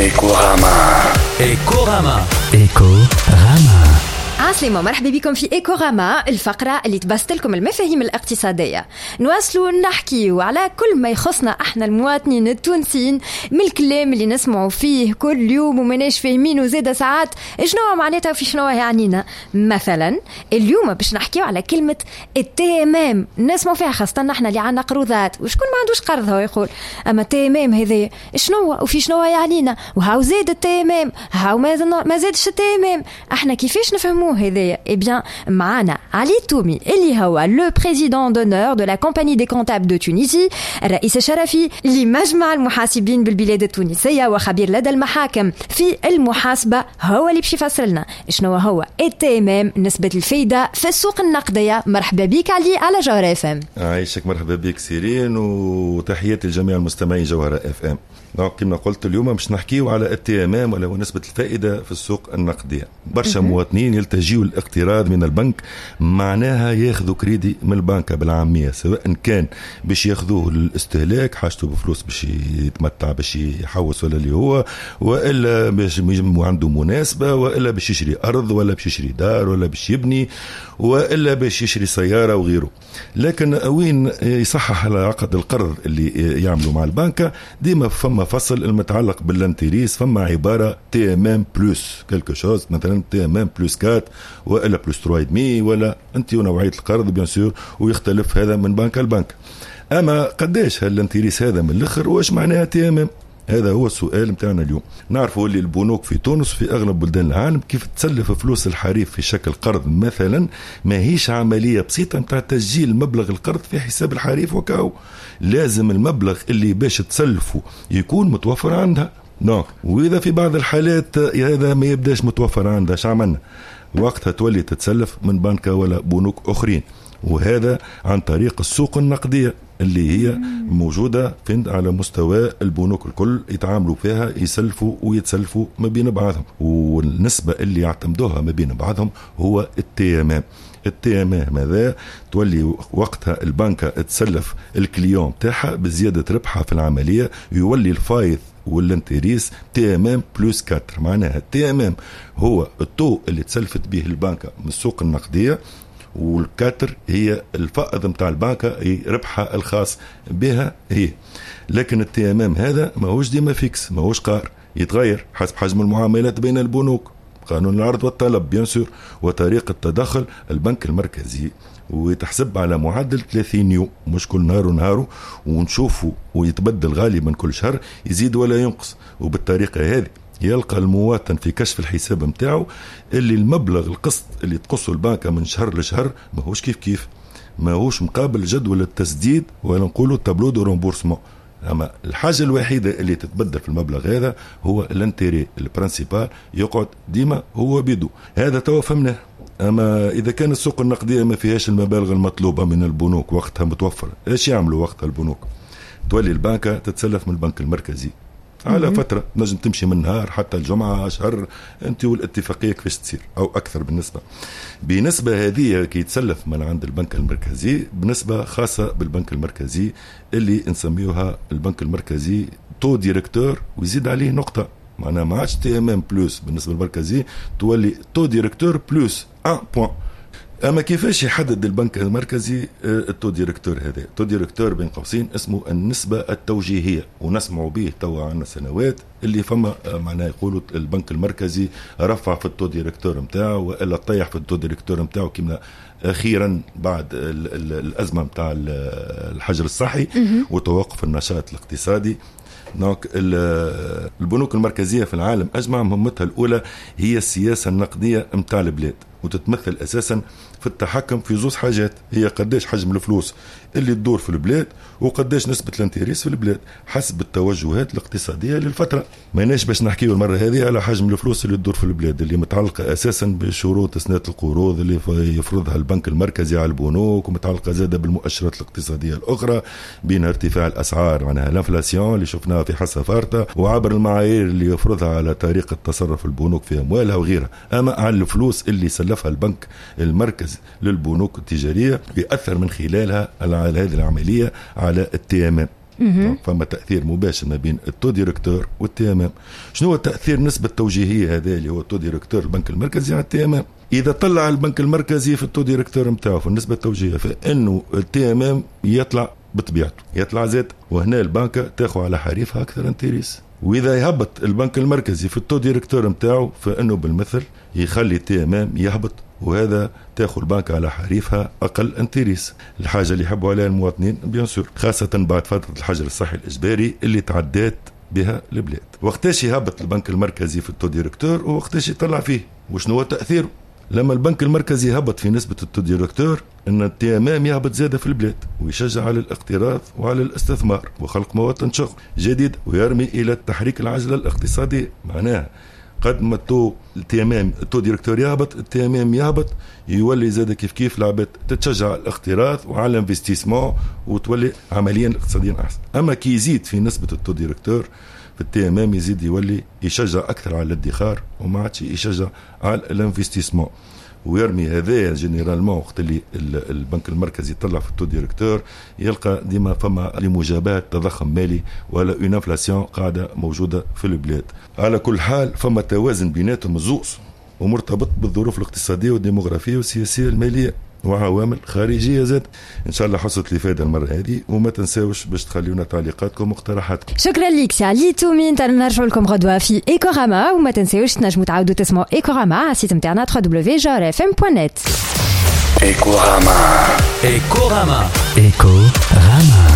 إيكوغاما. عسلامة، مرحبا بكم في إيكوغاما، الفقرة اللي تبسط لكم المفاهيم الاقتصادية. نواصلوا نحكيو على كل ما يخصنا احنا المواطنين التونسيين من الكلام اللي نسمعوا فيه كل يوم ومناش فاهمين وزيادة ساعات شنو معناتها وفي شنو يعنينا. مثلا اليوم باش نحكيو على كلمة التيمام، نسمعوا فيها خاصة احنا اللي عنا قروضات، وشكون ما عندوش قرض هو يقول اما التيمام هذا شنو وفي شنو يعنينا، وهاو زاد التيمام، هاو ما زادش التيمام، احنا كيفاش نفهموا هذايا؟ Eh bien, معنا علي تومي اللي هو لو بريزيدون دونور دو لا كومباني دي كونتابل دو تونيزي، الرئيس الشرفي لمجمع المحاسبين بالبلاد التونسية وخبير لدى المحاكم في المحاسبة، هو اللي باش يفسر لنا شنو هو التيمام، نسبة الفايدة في السوق النقدية. مرحبا بك علي على جوهر اف ام. عايشك، مرحبا بك سيرين، وتحياتي لجميع المستمعين جوهر اف ام. كما قلت اليوم مش نحكيو على التيمام ولا نسبة الفائدة في السوق النقدية. برشا مواطنين يلتجيوا الاقتراض من البنك، معناها ياخذوا كريدي من البنك بالعامية، سواء كان باش ياخذوه للاستهلاك، حاجته بفلوس باش يتمتع باش يحوس ولا اللي هو، وإلا باش عنده مناسبة، وإلا باش يشري أرض، ولا باش يشري دار، ولا باش يبني، وإلا باش يشري سيارة وغيره. لكن وين يصحح على عقد القرض اللي يعملوا مع البنك، ديما فما فصل المتعلق بالانتريس، فما عبارة تيمام بلوس كالكو شوز، مثلا تيمام بلوس 4 وإلا بلوس 3.5، ولا انت ونوعية القرض بيان سور، ويختلف هذا من بنك لبنك. اما قداش هالانتريس هذا من الاخر، واش معناها تيمام؟ هذا هو السؤال متاعنا اليوم. نعرفوا اللي البنوك في تونس في أغلب بلدان العالم كيف تسلف فلوس الحريف في شكل قرض مثلا، ما هيش عملية بسيطة متاع تسجيل مبلغ القرض في حساب الحريف وكاو، لازم المبلغ اللي باش تسلفه يكون متوفر عندها. وإذا في بعض الحالات هذا ما يبداش متوفر عندها، شعملنا وقتها تولي تتسلف من بنك ولا بنوك أخرين، وهذا عن طريق السوق النقدية اللي هي موجودة على مستوى البنوك الكل، يتعاملوا فيها، يسلفوا ويتسلفوا ما بين بعضهم، والنسبة اللي يعتمدوها ما بين بعضهم هو التيمام. التيمام هذا تولي وقتها البنك تسلف الكليون تاعها بزيادة ربحها في العملية، يولي الفايض والانتريس تيمام بلوس 4. معناها التيمام هو الطو اللي تسلفت به البنك من السوق النقدية، والكاتر هي الفائض متاع البنك، ربحها الخاص بها هي. لكن التيمام هذا ما هوش ديما فيكس، ما هوش قار، يتغير حسب حجم المعاملات بين البنوك، قانون العرض والطلب بيان سور، وطريقة تدخل البنك المركزي، ويتحسب على معدل 30 يوم، مش كل نهار ونهاره، ونشوفه ويتبدل غالبا كل شهر، يزيد ولا ينقص. وبالطريقة هذه يلقى المواطن في كشف الحساب متاعه اللي المبلغ القسط اللي تقصه البنك من شهر لشهر ما هوش كيف، ما هوش مقابل جدول التسديد ولا نقولوا تابلو دو رومبورسمون. اما الحاجه الوحيده اللي تتبدل في المبلغ هذا هو الانتيري البرانسيبال، يقعد ديما هو بيدو. هذا تو فهمناه. اما اذا كان السوق النقديه ما فيهاش المبالغ المطلوبه من البنوك وقتها متوفره، ايش يعملوا وقتها البنوك؟ تولي البنك تتسلف من البنك المركزي على فترة، نجم تمشي من نهار حتى الجمعة، شهر، انت والاتفاقية كيفاش تصير، او اكثر. بنسبة هذه كي يتسلف من عند البنك المركزي، بنسبة خاصة بالبنك المركزي اللي نسميوها البنك المركزي تو ديريكتور، ويزيد عليه نقطة، معناها ما عادش تي ام ام بلوس بالنسبة للمركزي، تولي تو ديريكتور بلوس 1 بوان. اما كيفاش يحدد البنك المركزي التو ديريكتور هذا؟ التو ديريكتور بين قوسين اسمه النسبة التوجيهية، ونسمعوا به توا عنا سنوات اللي فما معناه يقولوا البنك المركزي رفع في التو ديريكتور نتاعو، والا طيح في التو ديريكتور نتاعو، كما اخيرا بعد الازمة نتاع الحجر الصحي وتوقف النشاط الاقتصادي. البنوك المركزية في العالم أجمع مهمتها الأولى هي السياسة النقدية متاع البلاد، وتتمثل أساسا في التحكم في زوز حاجات، هي قداش حجم الفلوس اللي تدور في البلاد، وقداش نسبة الانتريس في البلاد حسب التوجهات الاقتصادية للفترة. ماناش باش نحكيه المرة هذه على حجم الفلوس اللي تدور في البلاد، اللي متعلقة أساسا بشروط تسنية القروض اللي يفرضها البنك المركزي على البنوك، ومتعلقة زادة بالمؤشرات الاقتصادية الأخرى، بين ارتفاع الأسعار معناها الانفلاسيون اللي شفناها في حصة فارطة، وعبر المعايير اللي يفرضها على طريقة تصرف البنوك في أموالها وغيرها. أما على الفلوس اللي سلفها البنك المركزي للبنوك التجارية، يأثر من خلالها على هذه العملية على التيمام. فما تأثير مباشر ما بين التو ديريكتور والتي ام ام. شنو هو تأثير نسبة التوجيهية هذا اللي هو التو ديريكتور البنك المركزي على التي ام ام؟ إذا طلع البنك المركزي في التو ديريكتور نتاعو في النسبة التوجيهية فإنه التي ام ام يطلع بطبيعته يطلع زاد، وهنا البنكة تاخذ على حريفها أكثر انتريس. وإذا يهبط البنك المركزي في التو ديريكتور نتاعو فإنه بالمثل يخلي التي ام ام يهبط، وهذا تاخذ البنك على حريفها أقل انتريس. الحاجة اللي يحبوا عليها المواطنين بيان سور، خاصة بعد فترة الحجر الصحي الإجباري اللي تعدات بها البلاد. وقتاش يهبط البنك المركزي في التو ديريكتور ووقتاش يطلع فيه، وشنو هو تأثيره؟ لما البنك المركزي يهبط في نسبة التو ديريكتور ان التي ام ام يهبط زيادة في البلاد ويشجع على الاقتراض وعلى الاستثمار وخلق مواطن شغل جديد ويرمي الى تحريك العجلة الاقتصادية. معناها قد ما التي ام ام التو ديريكتور يهبط التي ام ام يهبط يولي زاد كيف العباد تتشجع على الاقتراض وعلى الانفستيسمون وتولي عمليا اقتصاديا احسن. اما كي يزيد في نسبة التو ديريكتور في التي ام ام يزيد يولي يشجع اكثر على الادخار وما عادش يشجع على الانفستيسمون ويرمي هذايا جينيرالمون. وقت اللي البنك المركزي يطلع في التو ديريكتور يلقى ديما فما لمجابهة تضخم مالي ولا اون انفلاسيون قاعده موجوده في البلاد. على كل حال فما توازن بيناتهم الزوز ومرتبط بالظروف الاقتصاديه والديموغرافيه والسياسيه الماليه وعوامل خارجيه زاد. ان شاء الله حصلت الافاده المره هذه، وما تنساوش باش تخليونا تعليقاتكم واقتراحاتكم. شكرا ليك سي علي تومين. نرجع لكم غدوه في ايكوراما، وما تنساوش تنجموا تعاودوا تسمعوا ايكوراما على السيت نتاعنا www.jarfm.net. ايكوراما.